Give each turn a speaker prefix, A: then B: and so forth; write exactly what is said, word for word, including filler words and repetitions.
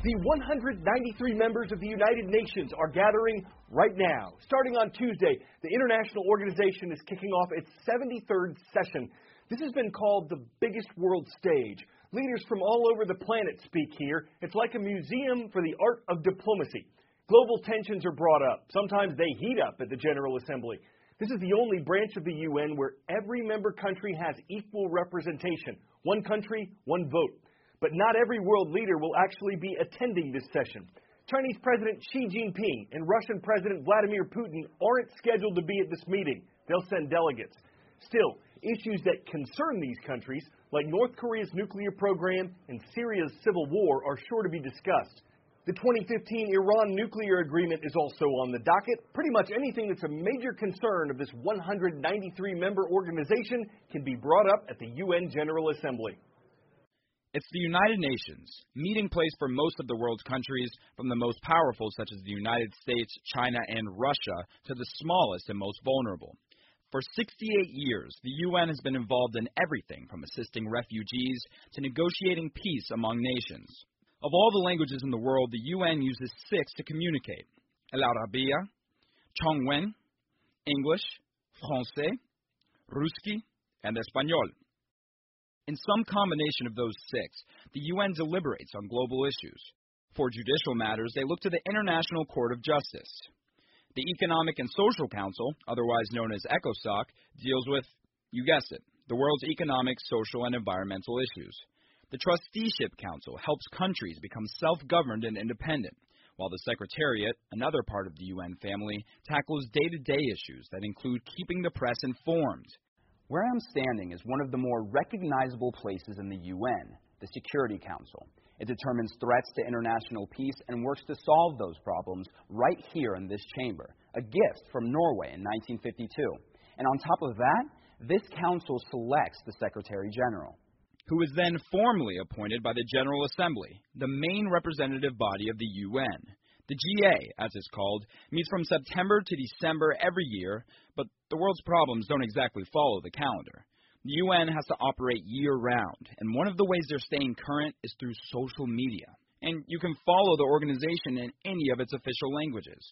A: The one hundred ninety-three members of the United Nations are gathering right now. Starting on Tuesday, the international organization is kicking off its seventy-third session. This has been called the biggest world stage. Leaders from all over the planet speak here. It's like a museum for the art of diplomacy. Global tensions are brought up. Sometimes they heat up at the General Assembly. This is the only branch of the U N where every member country has equal representation. One country, one vote. But not every world leader will actually be attending this session. Chinese President Xi Jinping and Russian President Vladimir Putin aren't scheduled to be at this meeting. They'll send delegates. Still, issues that concern these countries, like North Korea's nuclear program and Syria's civil war, are sure to be discussed. The twenty fifteen Iran nuclear agreement is also on the docket. Pretty much anything that's a major concern of this one hundred ninety-three member organization can be brought up at the U N General Assembly.
B: It's the United Nations, meeting place for most of the world's countries, from the most powerful such as the United States, China, and Russia, to the smallest and most vulnerable. For sixty-eight years, the U N has been involved in everything from assisting refugees to negotiating peace among nations. Of all the languages in the world, the U N uses six to communicate: El Arabiya, Chongwen, English, Francais, Ruski, and Espanol. In some combination of those six, the U N deliberates on global issues. For judicial matters, they look to the International Court of Justice. The Economic and Social Council, otherwise known as ECOSOC, deals with, you guessed it, the world's economic, social, and environmental issues. The Trusteeship Council helps countries become self-governed and independent, while the Secretariat, another part of the U N family, tackles day-to-day issues that include keeping the press informed.
C: Where I'm standing is one of the more recognizable places in the U N, the Security Council. It determines threats to international peace and works to solve those problems right here in this chamber, a gift from Norway in nineteen fifty-two. And on top of that, this council selects the Secretary General,
B: who is then formally appointed by the General Assembly, the main representative body of the U N. The G A, as it's called, meets from September to December every year, but the world's problems don't exactly follow the calendar. The U N has to operate year-round, and one of the ways they're staying current is through social media. And you can follow the organization in any of its official languages.